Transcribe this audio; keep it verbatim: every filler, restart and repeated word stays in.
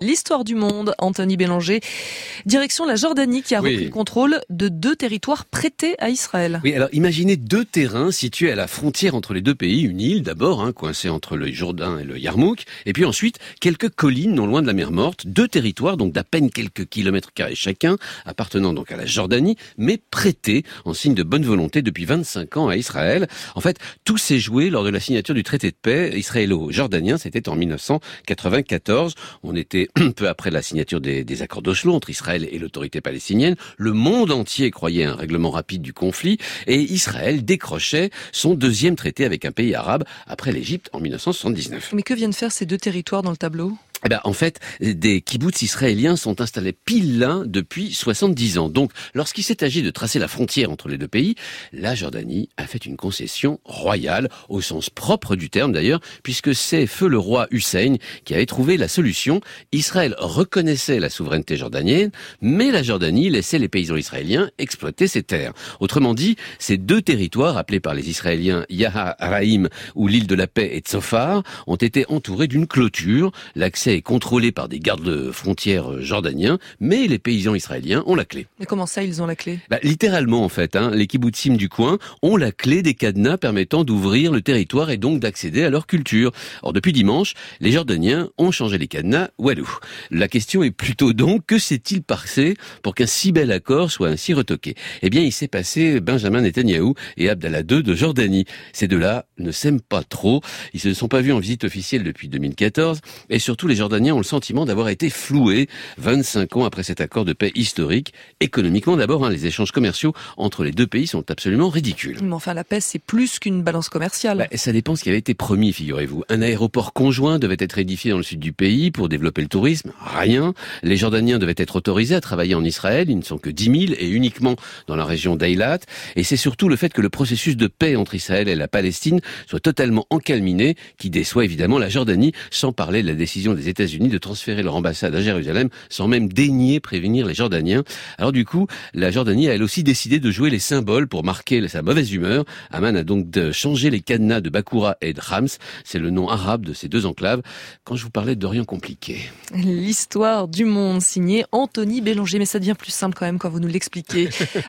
L'histoire du monde, Anthony Bélanger. Direction la Jordanie qui a repris Oui. le contrôle de deux territoires prêtés à Israël. Oui, alors imaginez deux terrains situés à la frontière entre les deux pays, une île d'abord, hein, coincée entre le Jourdain et le Yarmouk, et puis ensuite quelques collines non loin de la mer Morte, deux territoires donc d'à peine quelques kilomètres carrés chacun, appartenant donc à la Jordanie, mais prêtés en signe de bonne volonté depuis vingt-cinq ans à Israël. En fait, tout s'est joué lors de la signature du traité de paix israélo-jordanien, c'était en mille neuf cent quatre-vingt-quatorze. On était peu après la signature des, des accords d'Oslo entre Israël et l'autorité palestinienne. Le monde entier croyait à un règlement rapide du conflit et Israël décrochait son deuxième traité avec un pays arabe après l'Égypte en mille neuf cent soixante-dix-neuf. Mais que viennent faire ces deux territoires dans le tableau ? Eh ben, en fait, des kibboutz israéliens sont installés pile là depuis soixante-dix ans. Donc, lorsqu'il s'est agi de tracer la frontière entre les deux pays, la Jordanie a fait une concession royale, au sens propre du terme d'ailleurs, puisque c'est feu le roi Hussein qui avait trouvé la solution. Israël reconnaissait la souveraineté jordanienne, mais la Jordanie laissait les paysans israéliens exploiter ses terres. Autrement dit, ces deux territoires, appelés par les Israéliens Yaharaïm ou l'île de la Paix et Tzofar, ont été entourés d'une clôture. L'accès est contrôlé par des gardes frontières jordaniens, mais les paysans israéliens ont la clé. Mais comment ça, ils ont la clé ? Bah, littéralement, en fait, hein, les kibbutzim du coin ont la clé des cadenas permettant d'ouvrir le territoire et donc d'accéder à leur culture. Or, depuis dimanche, les Jordaniens ont changé les cadenas walou. La question est plutôt donc, que s'est-il passé pour qu'un si bel accord soit ainsi retoqué ? Eh bien, il s'est passé Benjamin Netanyahou et Abdallah deux de Jordanie. Ces deux-là ne s'aiment pas trop. Ils se sont pas vus en visite officielle depuis deux mille quatorze et surtout les Jordaniens ont le sentiment d'avoir été floués vingt-cinq ans après cet accord de paix historique. Économiquement d'abord, hein, les échanges commerciaux entre les deux pays sont absolument ridicules. Mais enfin, la paix, c'est plus qu'une balance commerciale. Bah, ça dépend ce qui avait été promis, figurez-vous. Un aéroport conjoint devait être édifié dans le sud du pays pour développer le tourisme. Rien. Les Jordaniens devaient être autorisés à travailler en Israël. Ils ne sont que dix mille et uniquement dans la région d'Eilat. Et c'est surtout le fait que le processus de paix entre Israël et la Palestine soit totalement encalminé qui déçoit évidemment la Jordanie, sans parler de la décision des États-Unis de transférer leur ambassade à Jérusalem sans même daigner prévenir les Jordaniens. Alors du coup, la Jordanie a elle aussi décidé de jouer les symboles pour marquer sa mauvaise humeur. Amman a donc de changer les cadenas de Bakoura et de Hams. C'est le nom arabe de ces deux enclaves. Quand je vous parlais d'Orient compliqué. L'histoire du monde, signé Anthony Bélanger. Mais ça devient plus simple quand même quand vous nous l'expliquez.